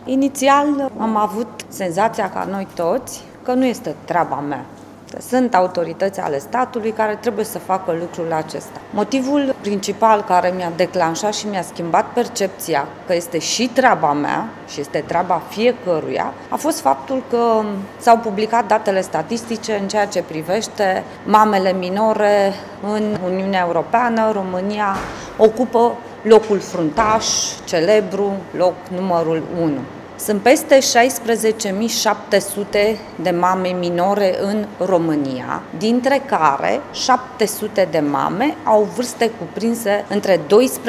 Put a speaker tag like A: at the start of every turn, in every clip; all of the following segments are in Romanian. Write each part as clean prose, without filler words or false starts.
A: Inițial am avut senzația ca noi toți că nu este treaba mea. Sunt autorități ale statului care trebuie să facă lucrul acesta. Motivul principal care mi-a declanșat și mi-a schimbat percepția că este și treaba mea și este treaba fiecăruia a fost faptul că s-au publicat datele statistice în ceea ce privește mamele minore în Uniunea Europeană. România ocupă locul fruntaș, celebru, loc numărul 1. Sunt peste 16.700 de mame minore în România, dintre care 700 de mame au vârste cuprinse între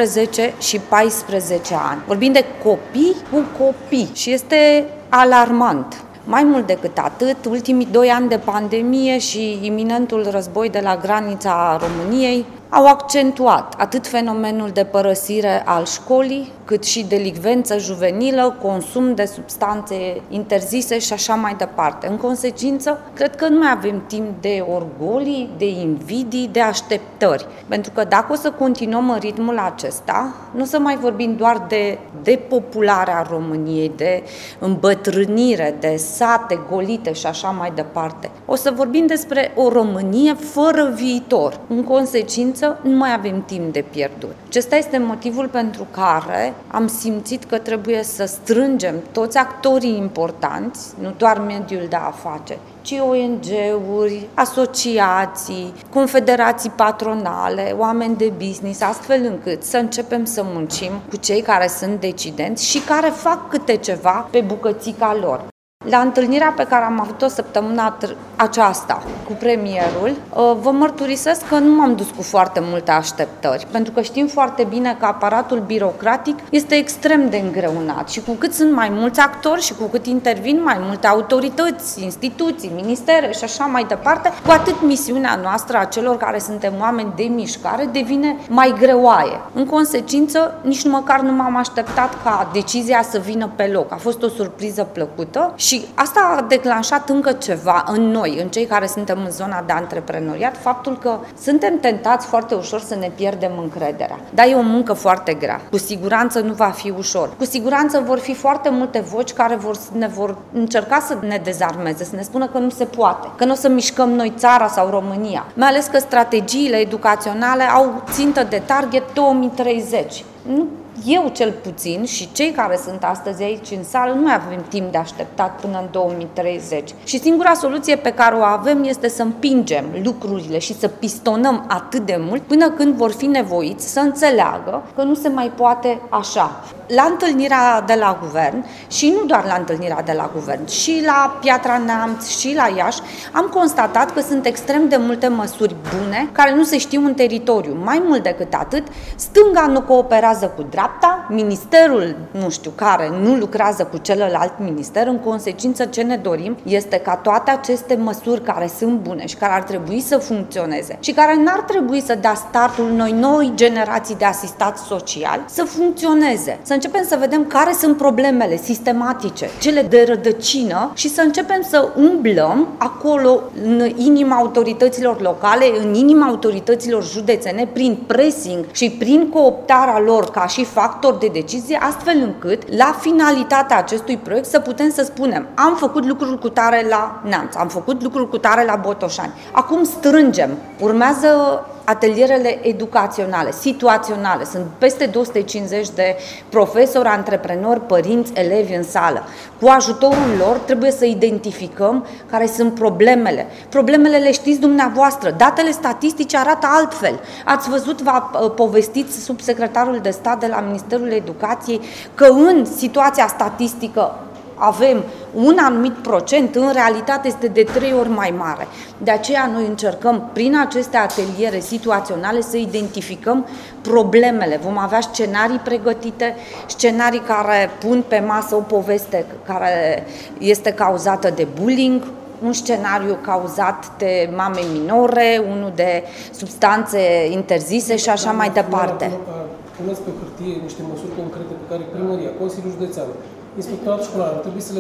A: 12 și 14 ani. Vorbim de copii cu copii și este alarmant. Mai mult decât atât, ultimii 2 ani de pandemie și iminentul război de la granița României au accentuat atât fenomenul de părăsire al școlii, cât și delicvență juvenilă, consum de substanțe interzise și așa mai departe. În consecință, cred că nu mai avem timp de orgolii, de invidii, de așteptări. Pentru că dacă o să continuăm în ritmul acesta, nu o să mai vorbim doar de depopularea României, de îmbătrânire, de sate golite și așa mai departe. O să vorbim despre o Românie fără viitor. În consecință, nu mai avem timp de pierdut. Acesta este motivul pentru care am simțit că trebuie să strângem toți actorii importanți, nu doar mediul de afaceri, ci ONG-uri, asociații, confederații patronale, oameni de business, astfel încât să începem să muncim cu cei care sunt decidenți și care fac câte ceva pe bucățica lor. La întâlnirea pe care am avut-o săptămâna aceasta cu premierul, vă mărturisesc că nu m-am dus cu foarte multe așteptări, pentru că știm foarte bine că aparatul birocratic este extrem de îngreunat și cu cât sunt mai mulți actori și cu cât intervin mai multe autorități, instituții, ministere și așa mai departe, cu atât misiunea noastră a celor care suntem oameni de mișcare devine mai greoaie. În consecință, nici măcar nu m-am așteptat ca decizia să vină pe loc. A fost o surpriză plăcută. Și asta a declanșat încă ceva în noi, în cei care suntem în zona de antreprenoriat, faptul că suntem tentați foarte ușor să ne pierdem încrederea. Dar e o muncă foarte grea. Cu siguranță nu va fi ușor. Cu siguranță vor fi foarte multe voci care ne vor încerca să ne dezarmeze, să ne spună că nu se poate, că nu o să mișcăm noi țara sau România. Mai ales că strategiile educaționale au țintă de target 2030. Eu cel puțin și cei care sunt astăzi aici în sală nu mai avem timp de așteptat până în 2030. Și singura soluție pe care o avem este să împingem lucrurile și să pistonăm atât de mult până când vor fi nevoiți să înțeleagă că nu se mai poate așa. La întâlnirea de la guvern și nu doar la întâlnirea de la guvern, și la Piatra Neamț și la Iași, am constatat că sunt extrem de multe măsuri bune care nu se știu în teritoriu. Mai mult decât atât, stânga nu cooperează cu dreapta, ministerul nu știu care nu lucrează cu celălalt minister. În consecință, ce ne dorim este ca toate aceste măsuri care sunt bune și care ar trebui să funcționeze și care n-ar trebui să dea startul noi generații de asistați sociali să funcționeze. Să începem să vedem care sunt problemele sistematice, cele de rădăcină și să începem să umblăm acolo în inima autorităților locale, în inima autorităților județene, prin pressing și prin cooptarea lor ca și factor de decizie, astfel încât la finalitatea acestui proiect să putem să spunem: am făcut lucruri cu tare la Neamț, am făcut lucruri cu tare la Botoșani. Acum strângem, urmează atelierele educaționale, situaționale. Sunt peste 250 de profesori, antreprenori, părinți, elevi în sală. Cu ajutorul lor trebuie să identificăm care sunt problemele. Problemele le știți dumneavoastră. Datele statistice arată altfel. Ați văzut, v-a povestit subsecretarul de stat de la Ministerul Educației că în situația statistică avem un anumit procent, în realitate este de 3 ori mai mare. De aceea noi încercăm prin aceste ateliere situaționale să identificăm problemele. Vom avea scenarii pregătite, scenarii care pun pe masă o poveste care este cauzată de bullying, un scenariu cauzat de mame minore, unul de substanțe interzise și așa mai departe.
B: Puneți pe hârtie niște măsuri concrete pe care primăria, Consiliul Județean, Inspectoratul Școlar ar trebui să le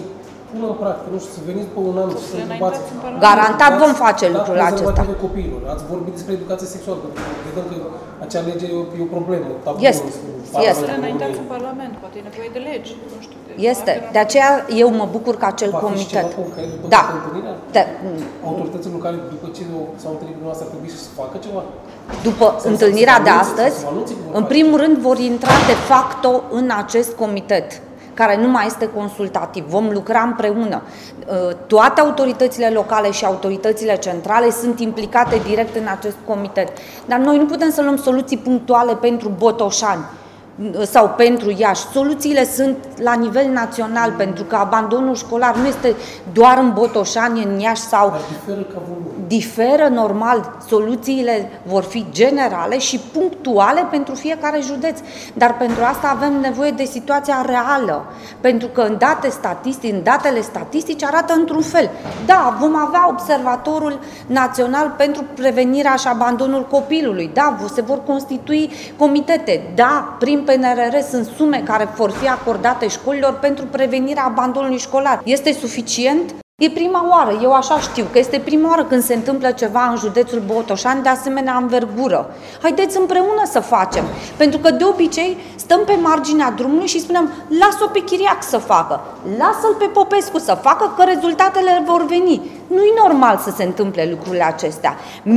B: pună în practică, nu știu, să veniți pe un an și să întrebați.
A: Garantat vom face lucrul acesta.
B: Copiilor. Ați vorbit despre educație sexuală, pentru că vedem că acea lege e o problemă.
A: Este.
C: Să înaintați în Parlament, poate e nevoie de legi, nu știu.
A: Este. De aceea eu mă bucur că acel comitet.
B: Da. Autoritățile locale, după ce s-au întâlnit cu noastră, ar trebui să facă ceva?
A: După întâlnirea de astăzi, în primul rând vor intra de facto în acest comitet, care nu mai este consultativ. Vom lucra împreună. Toate autoritățile locale și autoritățile centrale sunt implicate direct în acest comitet. Dar noi nu putem să luăm soluții punctuale pentru Botoșani sau pentru Iași. Soluțiile sunt la nivel național, pentru că abandonul școlar nu este doar în Botoșani, în Iași sau... Diferă normal. Soluțiile vor fi generale și punctuale pentru fiecare județ. Dar pentru asta avem nevoie de situația reală. Pentru că în datele statistice arată într-un fel. Da, vom avea observatorul național pentru prevenirea și abandonul copilului. Da, se vor constitui comitete. Da, prin PNRR sunt sume care vor fi acordate școlilor pentru prevenirea abandonului școlar. Este suficient? E prima oară, eu așa știu, că este prima oară când se întâmplă ceva în județul Botoșani de asemenea învergură. Haideți împreună să facem, pentru că de obicei stăm pe marginea drumului și spunem, lasă-o pe Chiriac să facă, lasă-l pe Popescu să facă, că rezultatele vor veni. Nu e normal să se întâmple lucrurile acestea.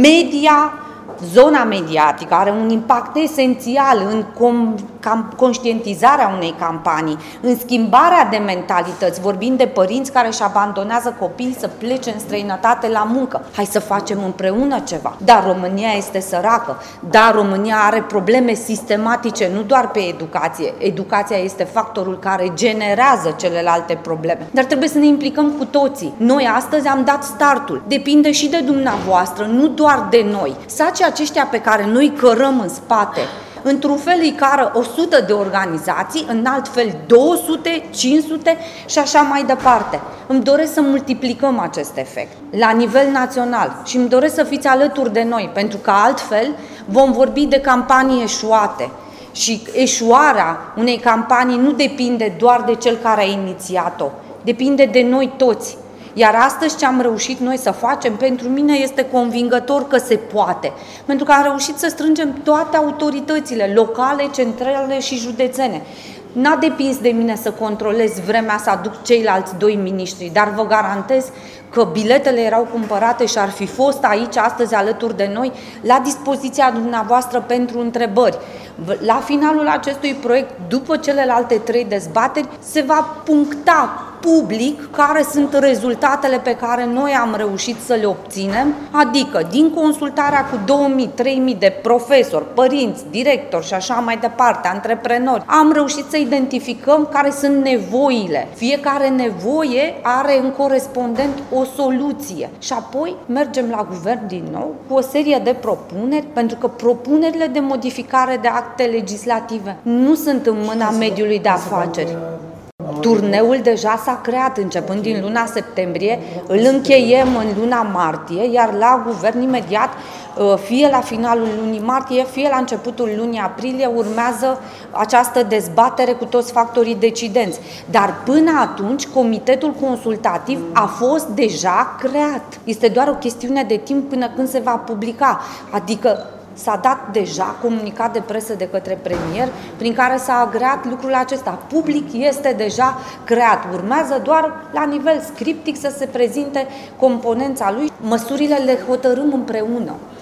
A: Zona mediatică are un impact esențial în conștientizarea unei campanii, în schimbarea de mentalități, vorbind de părinți care își abandonează copiii să plece în străinătate la muncă. Hai să facem împreună ceva. Dar România este săracă, dar România are probleme sistematice, nu doar pe educație. Educația este factorul care generează celelalte probleme. Dar trebuie să ne implicăm cu toții. Noi astăzi am dat startul. Depinde și de dumneavoastră, nu doar de noi. Sacii aceștia pe care noi cărăm în spate, într-un fel îi cară 100 de organizații, în alt fel 200, 500 și așa mai departe. Îmi doresc să multiplicăm acest efect la nivel național și îmi doresc să fiți alături de noi, pentru că altfel vom vorbi de campanii eșuate. Și eșuarea unei campanii nu depinde doar de cel care a inițiat-o, depinde de noi toți. Iar astăzi ce am reușit noi să facem, pentru mine este convingător că se poate. Pentru că am reușit să strângem toate autoritățile locale, centrale și județene. N-a depins de mine să controlez vremea să aduc ceilalți doi miniștri, dar vă garantez că biletele erau cumpărate și ar fi fost aici astăzi alături de noi, la dispoziția dumneavoastră pentru întrebări. La finalul acestui proiect, după celelalte 3 dezbateri, se va puncta public care sunt rezultatele pe care noi am reușit să le obținem, adică din consultarea cu 2000-3000 de profesori, părinți, directori și așa mai departe, antreprenori, am reușit să identificăm care sunt nevoile. Fiecare nevoie are în corespondent o soluție și apoi mergem la guvern din nou cu o serie de propuneri, pentru că propunerile de modificare de acte legislative nu sunt în mâna mediului de afaceri. Turneul deja s-a creat începând din luna septembrie, îl încheiem în luna martie, iar la guvern imediat, fie la finalul lunii martie, fie la începutul lunii aprilie, urmează această dezbatere cu toți factorii decidenți. Dar până atunci, comitetul consultativ a fost deja creat. Este doar o chestiune de timp până când se va publica, adică s-a dat deja comunicat de presă de către premier prin care s-a agreat lucrul acesta. Public este deja creat. Urmează doar la nivel scriptic să se prezinte componența lui. Măsurile le hotărâm împreună.